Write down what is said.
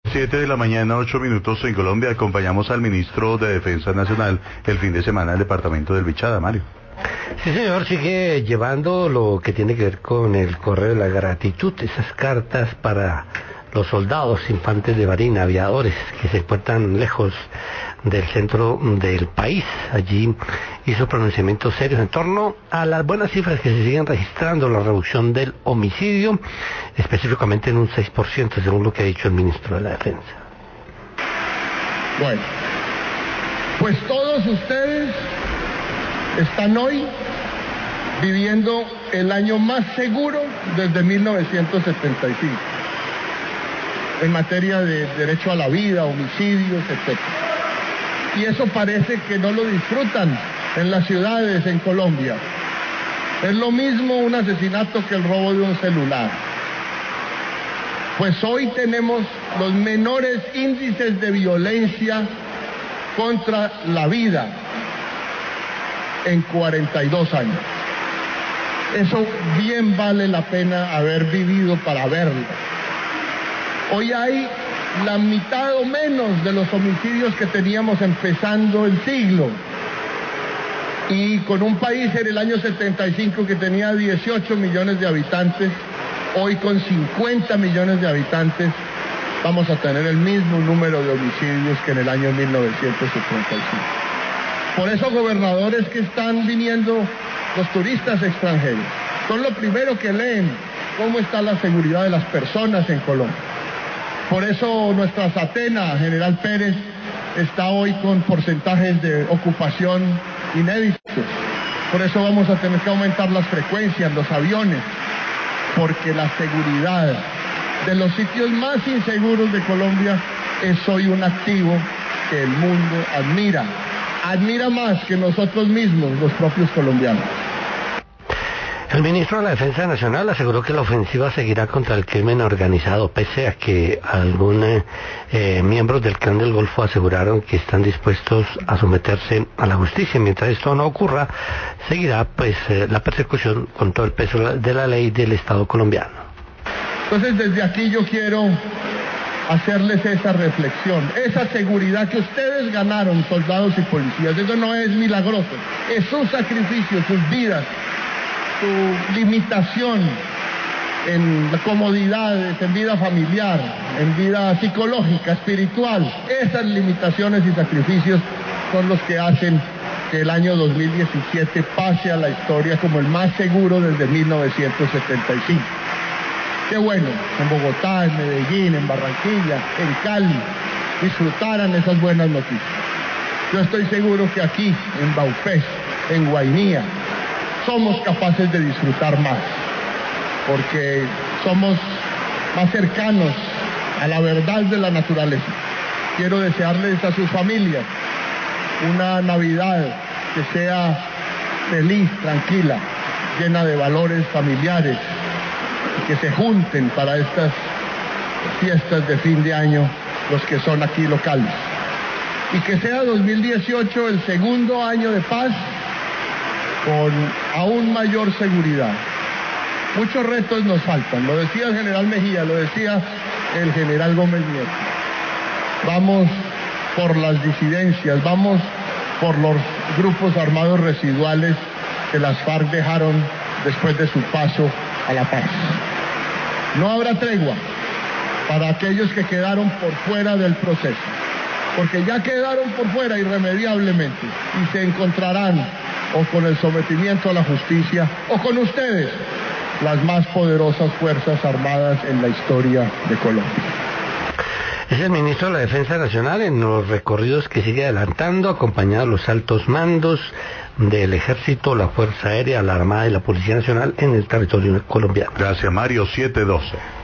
7 de la mañana, 8 minutos en Colombia. Acompañamos al ministro de Defensa Nacional el fin de semana al departamento del Bichada, Mario. Sí, señor, sigue llevando lo que tiene que ver con el correo de la gratitud, esas cartas para los soldados, infantes de marina, aviadores que se encuentran lejos del centro del país. Allí hizo pronunciamientos serios en torno a las buenas cifras que se siguen registrando, la reducción del homicidio, específicamente en un 6%, según lo que ha dicho el ministro de la Defensa. Bueno, pues todos ustedes están hoy viviendo el año más seguro desde 1975 en materia de derecho a la vida, homicidios, etc. Y eso parece que no lo disfrutan en las ciudades en Colombia. Es lo mismo un asesinato que el robo de un celular. Pues hoy tenemos los menores índices de violencia contra la vida en 42 años. Eso bien vale la pena haber vivido para verlo. Hoy hay la mitad o menos de los homicidios que teníamos empezando el siglo. Y con un país en el año 75 que tenía 18 millones de habitantes, hoy con 50 millones de habitantes vamos a tener el mismo número de homicidios que en el año 1975. Por eso, gobernadores que están viniendo, los turistas extranjeros, son lo primero que leen cómo está la seguridad de las personas en Colombia. Por eso nuestra Satena, General Pérez, está hoy con porcentajes de ocupación inéditos. Por eso vamos a tener que aumentar las frecuencias, los aviones, porque la seguridad de los sitios más inseguros de Colombia es hoy un activo que el mundo admira más que nosotros mismos, los propios colombianos. El ministro de la Defensa Nacional aseguró que la ofensiva seguirá contra el crimen organizado, pese a que algunos miembros del Clan del Golfo aseguraron que están dispuestos a someterse a la justicia. Mientras esto no ocurra, seguirá la persecución con todo el peso de la ley del Estado colombiano. Entonces, desde aquí yo quiero hacerles esa reflexión, esa seguridad que ustedes ganaron, soldados y policías. Eso no es milagroso, es su sacrificio, sus vidas, su limitación en comodidades, en vida familiar, en vida psicológica, espiritual. Esas limitaciones y sacrificios son los que hacen que el año 2017 pase a la historia como el más seguro desde 1975. Qué bueno, en Bogotá, en Medellín, en Barranquilla, en Cali, disfrutaran esas buenas noticias. Yo estoy seguro que aquí, en Baupés, en Guainía, somos capaces de disfrutar más, porque somos más cercanos a la verdad de la naturaleza. Quiero desearles a sus familias una Navidad que sea feliz, tranquila, llena de valores familiares, que se junten para estas fiestas de fin de año los que son aquí locales. Y que sea 2018 el segundo año de paz con aún mayor seguridad. Muchos retos nos faltan, lo decía el general Mejía, lo decía el general Gómez Nieto. Vamos por las disidencias, vamos por los grupos armados residuales que las FARC dejaron después de su paso a la paz. No habrá tregua para aquellos que quedaron por fuera del proceso, porque ya quedaron por fuera irremediablemente y se encontrarán o con el sometimiento a la justicia o con ustedes, las más poderosas fuerzas armadas en la historia de Colombia. Es el ministro de la Defensa Nacional en los recorridos que sigue adelantando, acompañado de los altos mandos del Ejército, la Fuerza Aérea, la Armada y la Policía Nacional en el territorio colombiano. Gracias, Mario. 7:12.